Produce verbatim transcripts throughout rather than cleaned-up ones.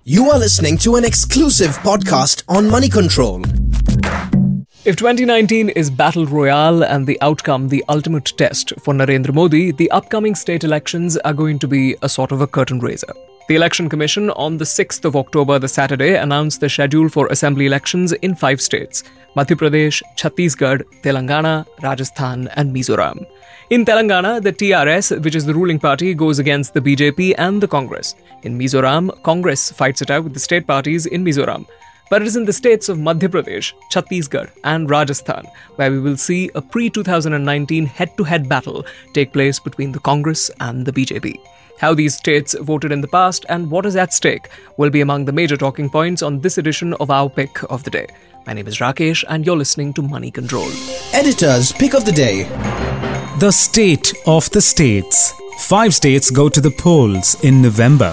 You are listening to an exclusive podcast on Money Control. If twenty nineteen is battle royale and the outcome the ultimate test for Narendra Modi, the upcoming state elections are going to be a sort of a curtain raiser. The Election Commission on the sixth of October, the Saturday, announced the schedule for assembly elections in five states: Madhya Pradesh, Chhattisgarh, Telangana, Rajasthan and Mizoram. In Telangana, the T R S, which is the ruling party, goes against the B J P and the Congress. In Mizoram, Congress fights it out with the state parties in Mizoram. But it is in the states of Madhya Pradesh, Chhattisgarh and Rajasthan where we will see a pre-twenty nineteen head-to-head battle take place between the Congress and the B J P. How these states voted in the past and what is at stake will be among the major talking points on this edition of our Pick of the Day. My name is Rakesh and you're listening to Money Control. Editor's Pick of the Day. The state of the states. Five states go to the polls in November.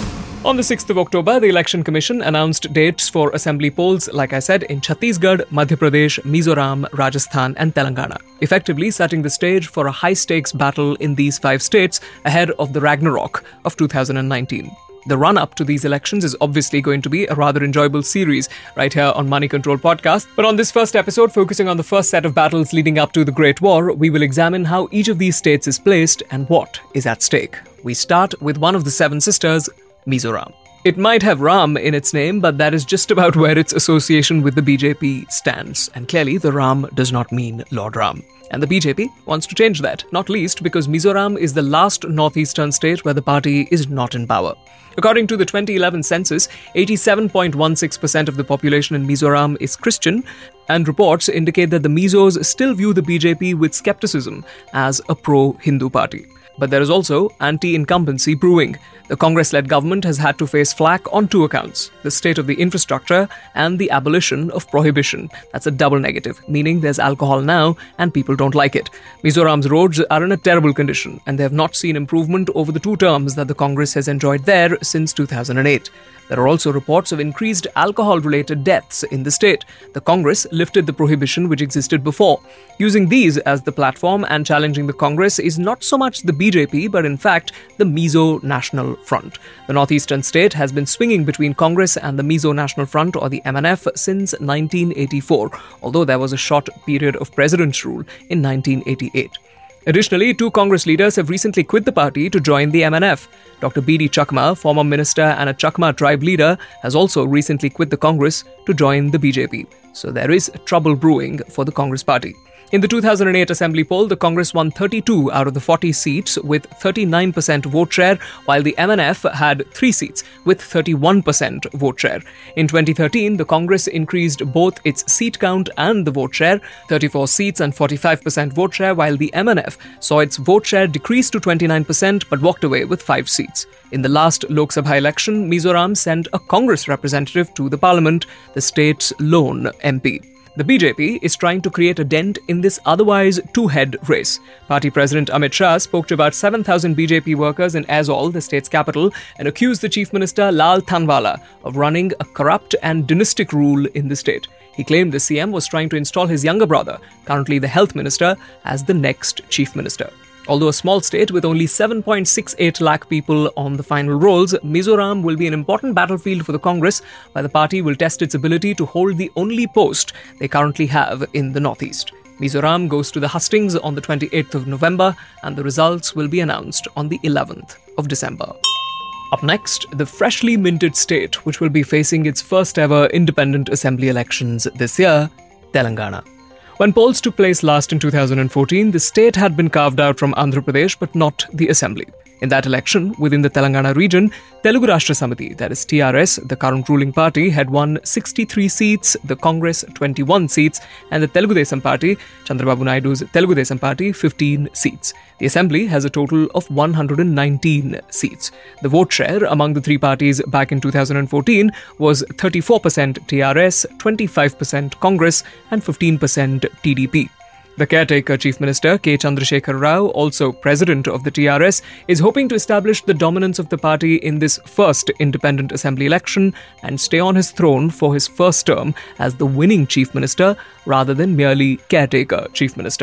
On the sixth of October, the Election Commission announced dates for assembly polls, like I said, in Chhattisgarh, Madhya Pradesh, Mizoram, Rajasthan and Telangana, effectively setting the stage for a high-stakes battle in these five states ahead of the Ragnarok of two thousand nineteen. The run-up to these elections is obviously going to be a rather enjoyable series right here on Money Control Podcast. But on this first episode, focusing on the first set of battles leading up to the Great War, we will examine how each of these states is placed and what is at stake. We start with one of the seven sisters, Mizoram. It might have Ram in its name, but that is just about where its association with the B J P stands. And clearly, the Ram does not mean Lord Ram. And the B J P wants to change that, not least because Mizoram is the last northeastern state where the party is not in power. According to the twenty eleven census, eighty-seven point one six percent of the population in Mizoram is Christian, and reports indicate that the Mizos still view the B J P with skepticism as a pro-Hindu party. But there is also anti-incumbency brewing. The Congress-led government has had to face flack on two accounts: the state of the infrastructure and the abolition of prohibition. That's a double negative, meaning there's alcohol now and people don't like it. Mizoram's roads are in a terrible condition and they have not seen improvement over the two terms that the Congress has enjoyed there since two thousand eight. There are also reports of increased alcohol-related deaths in the state. The Congress lifted the prohibition which existed before. Using these as the platform and challenging the Congress is not so much the B J P, but in fact the Mizo National Front. The northeastern state has been swinging between Congress and the Mizo National Front, or the M N F, since nineteen eighty-four, although there was a short period of president's rule in nineteen eighty-eight. Additionally, two Congress leaders have recently quit the party to join the M N F. Doctor B D Chakma, former minister and a Chakma tribe leader, has also recently quit the Congress to join the B J P. So there is trouble brewing for the Congress party. In the two thousand eight Assembly poll, the Congress won thirty-two out of the forty seats with thirty-nine percent vote share, while the M N F had three seats with thirty-one percent vote share. In twenty thirteen, the Congress increased both its seat count and the vote share, thirty-four seats and forty-five percent vote share, while the M N F saw its vote share decrease to twenty-nine percent but walked away with five seats. In the last Lok Sabha election, Mizoram sent a Congress representative to the parliament, the state's lone M P. The B J P is trying to create a dent in this otherwise two-head race. Party President Amit Shah spoke to about seven thousand B J P workers in Aizawl, the state's capital, and accused the Chief Minister Lal Thanwala of running a corrupt and dynastic rule in the state. He claimed the C M was trying to install his younger brother, currently the Health Minister, as the next Chief Minister. Although a small state with only seven point six eight lakh people on the final rolls, Mizoram will be an important battlefield for the Congress, where the party will test its ability to hold the only post they currently have in the northeast. Mizoram goes to the hustings on the twenty-eighth of November, and the results will be announced on the eleventh of December. Up next, the freshly minted state, which will be facing its first ever independent assembly elections this year, Telangana. When polls took place last in two thousand fourteen, the state had been carved out from Andhra Pradesh, but not the assembly. In that election, within the Telangana region, Telugu Rashtra Samiti, that is T R S, the current ruling party, had won sixty-three seats, the Congress twenty-one seats, and the Telugu Desam Party, Chandrababu Naidu's Telugu Desam Party, fifteen seats. The assembly has a total of one hundred nineteen seats. The vote share among the three parties back in two thousand fourteen was thirty-four percent T R S, twenty-five percent Congress, and fifteen percent T D P. The caretaker Chief Minister K. Chandrasekhar Rao, also president of the T R S, is hoping to establish the dominance of the party in this first independent assembly election and stay on his throne for his first term as the winning Chief Minister rather than merely caretaker Chief Minister.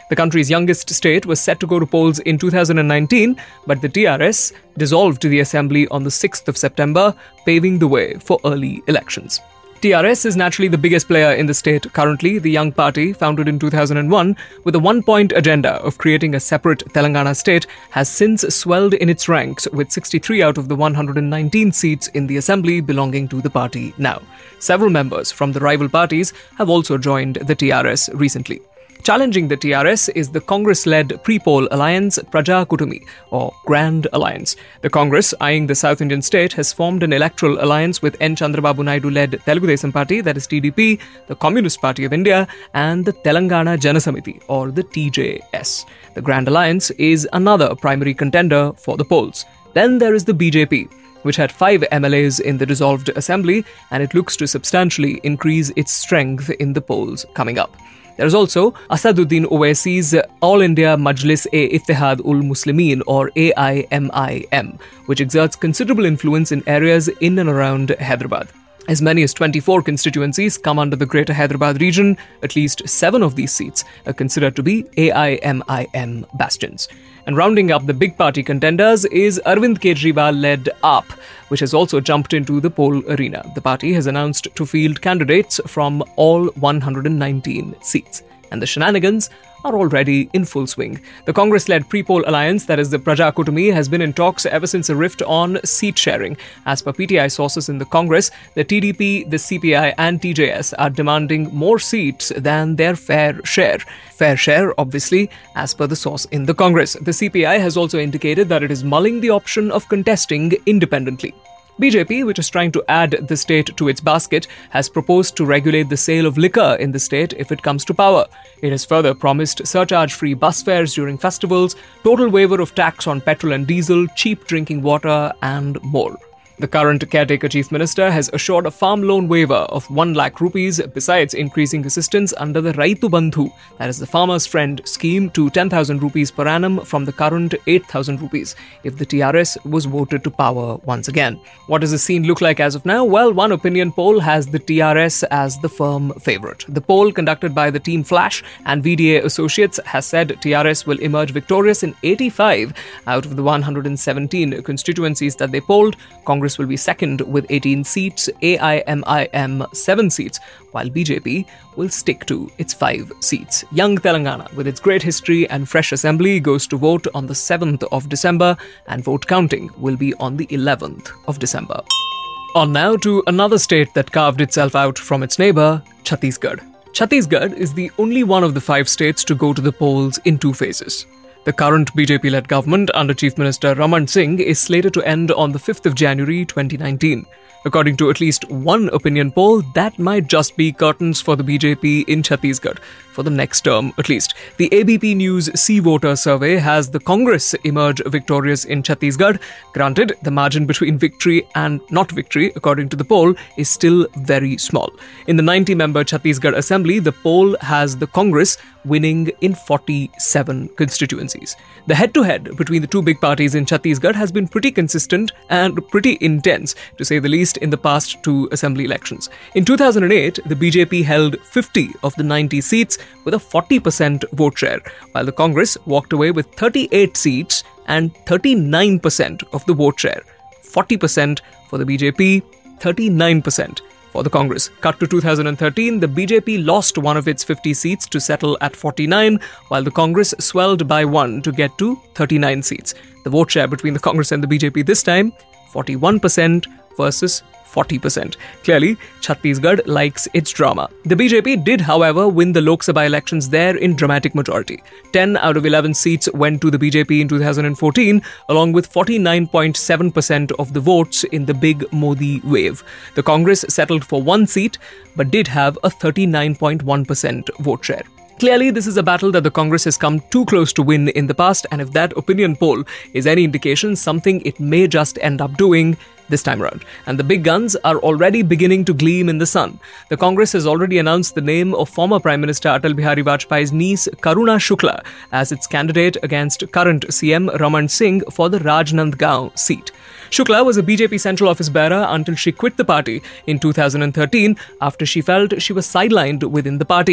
The country's youngest state was set to go to polls in two thousand nineteen, but the T R S dissolved the assembly on the sixth of September, paving the way for early elections. T R S is naturally the biggest player in the state currently. The young party, founded in two thousand one with a one-point agenda of creating a separate Telangana state, has since swelled in its ranks with sixty-three out of the one hundred nineteen seats in the assembly belonging to the party now. Several members from the rival parties have also joined the T R S recently. Challenging the T R S is the Congress-led pre-poll alliance Praja Kutumi, or Grand Alliance. The Congress, eyeing the South Indian state, has formed an electoral alliance with N. Chandrababu Naidu-led Telugu Desam Party, that is T D P, the Communist Party of India, and the Telangana Jana Samiti, or the T J S. The Grand Alliance is another primary contender for the polls. Then there is the B J P, which had five M L As in the dissolved assembly, and it looks to substantially increase its strength in the polls coming up. There is also Asaduddin Owaisi's All India Majlis-e-Ittihad ul Muslimin, or A I M I M, which exerts considerable influence in areas in and around Hyderabad. As many as twenty-four constituencies come under the Greater Hyderabad region. At least seven of these seats are considered to be A I M I M bastions. And rounding up the big party contenders is Arvind Kejriwal-led A P, which has also jumped into the poll arena. The party has announced to field candidates from all one hundred nineteen seats. And the shenanigans are already in full swing. The Congress-led pre-poll alliance, that is the Praja Kutumi, has been in talks ever since a rift on seat sharing. As per P T I sources in the Congress, the T D P, the C P I and T J S are demanding more seats than their fair share. Fair share, obviously, as per the source in the Congress. The C P I has also indicated that it is mulling the option of contesting independently. B J P, which is trying to add the state to its basket, has proposed to regulate the sale of liquor in the state if it comes to power. It has further promised surcharge-free bus fares during festivals, total waiver of tax on petrol and diesel, cheap drinking water, and more. The current caretaker chief minister has assured a farm loan waiver of one lakh rupees besides increasing assistance under the Raitu Bandhu, that is the farmer's friend scheme, to ten thousand rupees per annum from the current eight thousand rupees if the T R S was voted to power once again. What does the scene look like as of now? Well, one opinion poll has the T R S as the firm favourite. The poll conducted by the Team Flash and V D A Associates has said T R S will emerge victorious in eighty-five out of the one hundred seventeen constituencies that they polled. Congress will be second with eighteen seats, A I M I M seven seats, while B J P will stick to its five seats. Young Telangana, with its great history and fresh assembly, goes to vote on the seventh of December, and vote counting will be on the eleventh of December. On now to another state that carved itself out from its neighbour, Chhattisgarh. Chhattisgarh is the only one of the five states to go to the polls in two phases. The current B J P-led government under Chief Minister Raman Singh is slated to end on the fifth of January twenty nineteen. According to at least one opinion poll, that might just be curtains for the B J P in Chhattisgarh, for the next term at least. The A B P News Sea Voter survey has the Congress emerge victorious in Chhattisgarh. Granted, the margin between victory and not victory, according to the poll, is still very small. In the ninety-member Chhattisgarh Assembly, the poll has the Congress winning in forty-seven constituencies. The head-to-head between the two big parties in Chhattisgarh has been pretty consistent and pretty intense, to say the least, in the past two assembly elections. In two thousand eight, the B J P held fifty of the ninety seats with a forty percent vote share, while the Congress walked away with thirty-eight seats and thirty-nine percent of the vote share. forty percent for the B J P, thirty-nine percent for the Congress. Cut to two thousand thirteen, the B J P lost one of its fifty seats to settle at forty-nine, while the Congress swelled by one to get to thirty-nine seats. The vote share between the Congress and the B J P this time, forty-one percent versus forty percent. Clearly, Chhattisgarh likes its drama. The B J P did, however, win the Lok Sabha elections there in dramatic majority. ten out of eleven seats went to the B J P in two thousand fourteen, along with forty-nine point seven percent of the votes in the big Modi wave. The Congress settled for one seat, but did have a thirty-nine point one percent vote share. Clearly, this is a battle that the Congress has come too close to win in the past, and if that opinion poll is any indication, something it may just end up doing this time around. And the big guns are already beginning to gleam in the sun. The Congress has already announced the name of former Prime Minister Atal Bihari Vajpayee's niece Karuna Shukla as its candidate against current C M Raman Singh for the Rajnandgaon seat. Shukla was a B J P central office bearer until she quit the party in two thousand thirteen after she felt she was sidelined within the party.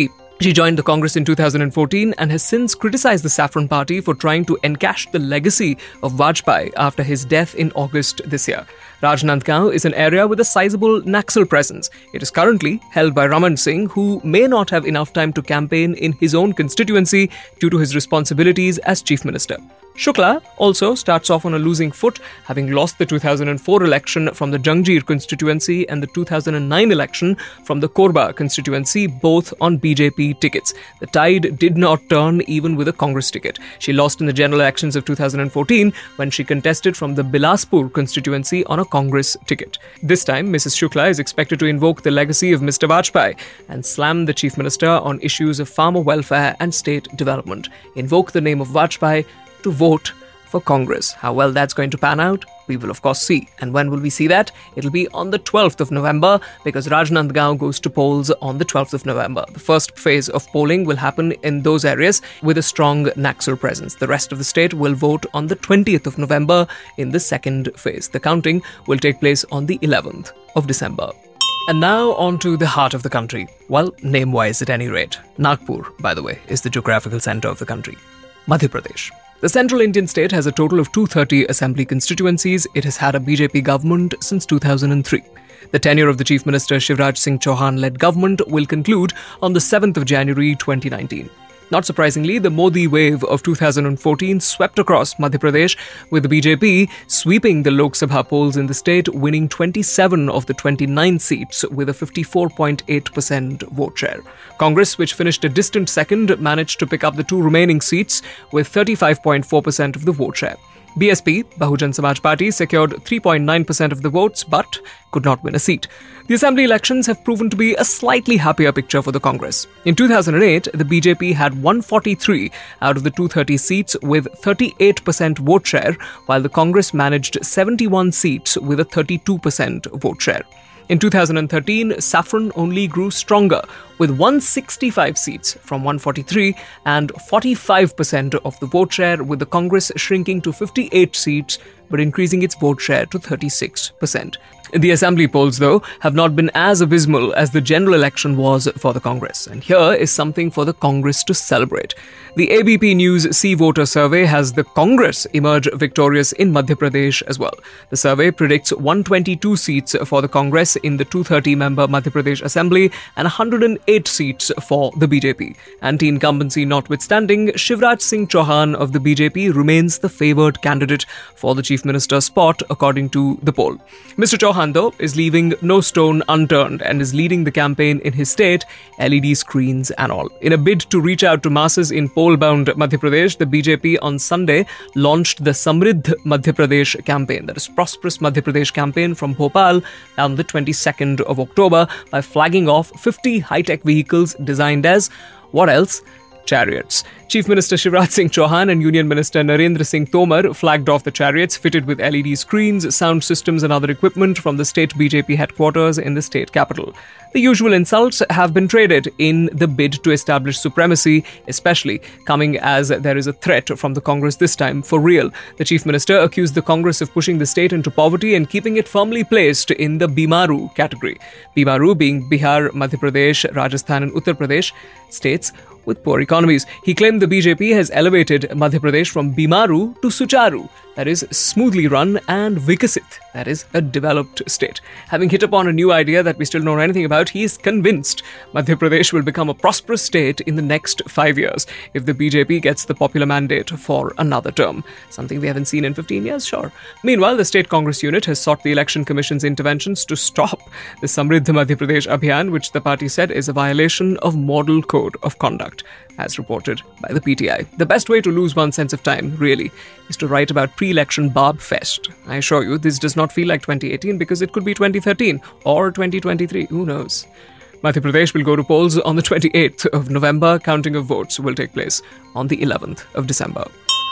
She joined the Congress in two thousand fourteen and has since criticized the Saffron Party for trying to encash the legacy of Vajpayee after his death in August this year. Rajnandgaon is an area with a sizable Naxal presence. It is currently held by Raman Singh, who may not have enough time to campaign in his own constituency due to his responsibilities as Chief Minister. Shukla also starts off on a losing foot, having lost the two thousand four election from the Jangir constituency and the two thousand nine election from the Korba constituency, both on B J P tickets. The tide did not turn even with a Congress ticket. She lost in the general elections of two thousand fourteen when she contested from the Bilaspur constituency on a Congress ticket. This time, Missus Shukla is expected to invoke the legacy of Mister Vajpayee and slam the Chief Minister on issues of farmer welfare and state development. Invoke the name of Vajpayee to vote for Congress. How well that's going to pan out, we will of course see. And when will we see that? It'll be on the twelfth of November, because Rajnandgaon goes to polls on the twelfth of November. The first phase of polling will happen in those areas with a strong Naxal presence. The rest of the state will vote on the twentieth of November in the second phase. The counting will take place on the eleventh of December. And now on to the heart of the country. Well, name-wise at any rate. Nagpur, by the way, is the geographical centre of the country. Madhya Pradesh. The central Indian state has a total of two hundred thirty assembly constituencies. It has had a B J P government since two thousand three. The tenure of the Chief Minister Shivraj Singh Chauhan-led government will conclude on the seventh of January twenty nineteen. Not surprisingly, the Modi wave of two thousand fourteen swept across Madhya Pradesh, with the B J P sweeping the Lok Sabha polls in the state, winning twenty-seven of the twenty-nine seats with a fifty-four point eight percent vote share. Congress, which finished a distant second, managed to pick up the two remaining seats with thirty-five point four percent of the vote share. B S P, Bahujan Samaj Party, secured three point nine percent of the votes but could not win a seat. The assembly elections have proven to be a slightly happier picture for the Congress. In two thousand eight, the B J P had one hundred forty-three out of the two hundred thirty seats with thirty-eight percent vote share, while the Congress managed seventy-one seats with a thirty-two percent vote share. In two thousand thirteen, Saffron only grew stronger, with one hundred sixty-five seats from one hundred forty-three and forty-five percent of the vote share, with the Congress shrinking to fifty-eight seats but increasing its vote share to thirty-six percent. The assembly polls, though, have not been as abysmal as the general election was for the Congress. And here is something for the Congress to celebrate. The A B P News See Voter survey has the Congress emerge victorious in Madhya Pradesh as well. The survey predicts one hundred twenty-two seats for the Congress in the two hundred thirty member Madhya Pradesh Assembly and one hundred eight seats for the B J P. Anti-incumbency notwithstanding, Shivraj Singh Chauhan of the B J P remains the favoured candidate for the Chief Minister spot, according to the poll. Mister Chauhan, though, is leaving no stone unturned and is leading the campaign in his state, L E D screens and all. In a bid to reach out to masses in poll-bound Madhya Pradesh, the B J P on Sunday launched the Samriddh Madhya Pradesh campaign, that is Prosperous Madhya Pradesh campaign, from Bhopal on the twenty-second of October by flagging off fifty high-tech vehicles designed as, what else? Chariots. Chief Minister Shivraj Singh Chauhan and Union Minister Narendra Singh Tomar flagged off the chariots fitted with L E D screens, sound systems and other equipment from the state B J P headquarters in the state capital. The usual insults have been traded in the bid to establish supremacy, especially coming as there is a threat from the Congress this time for real. The Chief Minister accused the Congress of pushing the state into poverty and keeping it firmly placed in the Bimaru category. Bimaru being Bihar, Madhya Pradesh, Rajasthan and Uttar Pradesh states with poor economies. He claimed the B J P has elevated Madhya Pradesh from Bimaru to Sucharu, that is smoothly run, and Vikasit, that is a developed state. Having hit upon a new idea that we still don't know anything about, he is convinced Madhya Pradesh will become a prosperous state in the next five years if the B J P gets the popular mandate for another term. Something we haven't seen in fifteen years, sure. Meanwhile, the State Congress unit has sought the Election Commission's interventions to stop the Samriddh Madhya Pradesh Abhiyan, which the party said is a violation of Model Code of Conduct, as reported by the P T I. The best way to lose one's sense of time, really, is to write about pre-election Barb Fest. I assure you, this does not feel like twenty eighteen because it could be twenty thirteen or twenty twenty-three. Who knows? Madhya Pradesh will go to polls on the twenty-eighth of November. Counting of votes will take place on the eleventh of December.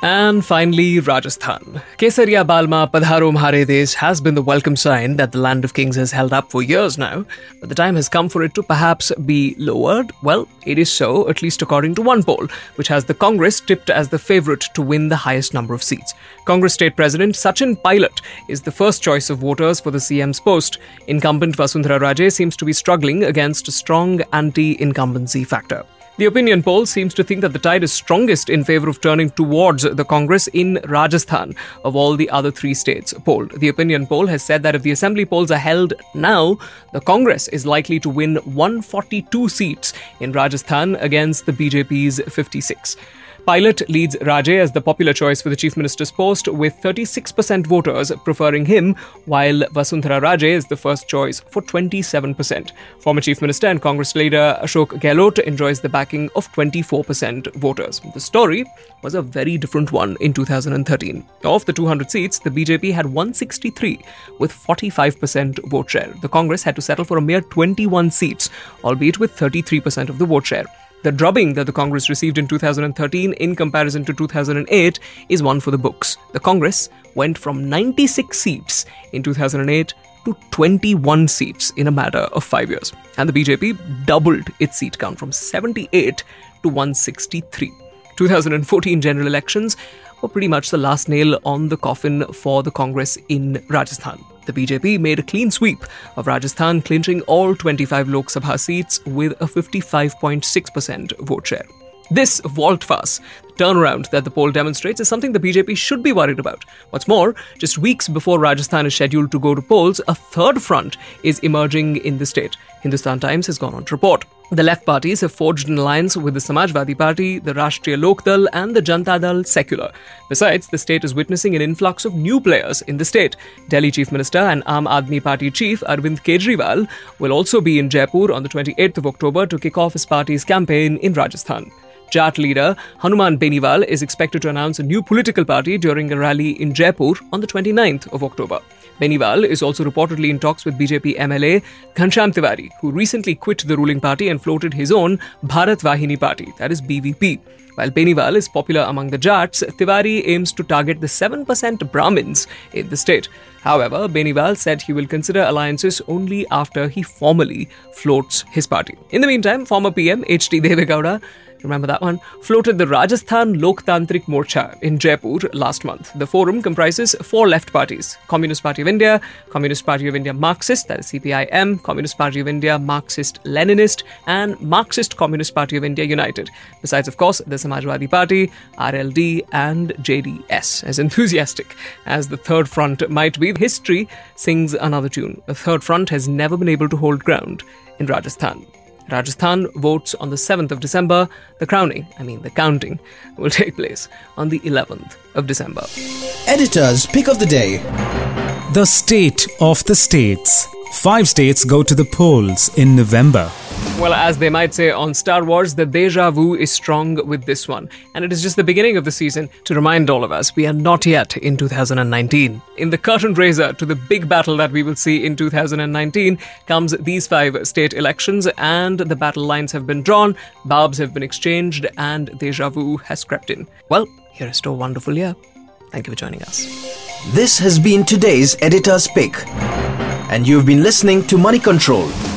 And finally, Rajasthan. Kesariya Balma Padharo Mhare Desh has been the welcome sign that the land of kings has held up for years now, but the time has come for it to perhaps be lowered. Well, it is so, at least according to one poll, which has the Congress tipped as the favourite to win the highest number of seats. Congress State President Sachin Pilot is the first choice of voters for the C M's post. Incumbent Vasundhara Raje seems to be struggling against a strong anti-incumbency factor. The opinion poll seems to think that the tide is strongest in favour of turning towards the Congress in Rajasthan of all the other three states polled. The opinion poll has said that if the assembly polls are held now, the Congress is likely to win one hundred forty-two seats in Rajasthan against the B J P's fifty-six. Pilot leads Raje as the popular choice for the Chief Minister's post, with thirty-six percent voters preferring him, while Vasundhara Raje is the first choice for twenty-seven percent. Former Chief Minister and Congress leader Ashok Gehlot enjoys the backing of twenty-four percent voters. The story was a very different one in two thousand thirteen. Of the two hundred seats, the B J P had one hundred sixty-three, with forty-five percent vote share. The Congress had to settle for a mere twenty-one seats, albeit with thirty-three percent of the vote share. The drubbing that the Congress received in two thousand thirteen in comparison to two thousand eight is one for the books. The Congress went from ninety-six seats in two thousand eight to twenty-one seats in a matter of five years. And the B J P doubled its seat count from seventy-eight to one hundred sixty-three. two thousand fourteen general elections were pretty much the last nail on the coffin for the Congress in Rajasthan. The B J P made a clean sweep of Rajasthan, clinching all twenty-five Lok Sabha seats with a fifty-five point six percent vote share. This volte-face turnaround that the poll demonstrates is something the B J P should be worried about. What's more, just weeks before Rajasthan is scheduled to go to polls, a third front is emerging in the state. Hindustan Times has gone on to report. The left parties have forged an alliance with the Samajwadi Party, the Rashtriya Lok Dal and the Janata Dal Secular. Besides, the state is witnessing an influx of new players in the state. Delhi Chief Minister and Aam Aadmi Party Chief Arvind Kejriwal will also be in Jaipur on the twenty-eighth of October to kick off his party's campaign in Rajasthan. Jat leader Hanuman Beniwal is expected to announce a new political party during a rally in Jaipur on the twenty-ninth of October. Beniwal is also reportedly in talks with B J P M L A Ghanshyam Tiwari, who recently quit the ruling party and floated his own Bharat Vahini party, that is B V P. While Beniwal is popular among the Jats, Tiwari aims to target the seven percent Brahmins in the state. However, Beniwal said he will consider alliances only after he formally floats his party. In the meantime, former P M H D Deve Gowda, remember that one, floated the Rajasthan Loktantrik Morcha in Jaipur last month. The forum comprises four left parties: Communist Party of India, Communist Party of India Marxist, that is C P I M, Communist Party of India Marxist-Leninist, and Marxist Communist Party of India United. Besides, of course, the Samajwadi Party, R L D, and J D S. As enthusiastic as the Third Front might be, history sings another tune. The Third Front has never been able to hold ground in Rajasthan. Rajasthan votes on the seventh of December. The crowning, I mean the counting, will take place on the eleventh of December. Editor's Pick of the Day. The State of the States. Five states go to the polls in November. Well, as they might say on Star Wars, the deja vu is strong with this one. And it is just the beginning of the season to remind all of us we are not yet in two thousand nineteen. In the curtain raiser to the big battle that we will see in two thousand nineteen comes these five state elections, and the battle lines have been drawn, barbs have been exchanged, and deja vu has crept in. Well, here is to a wonderful year. Thank you for joining us. This has been today's Editor's Pick, and you've been listening to Money Control.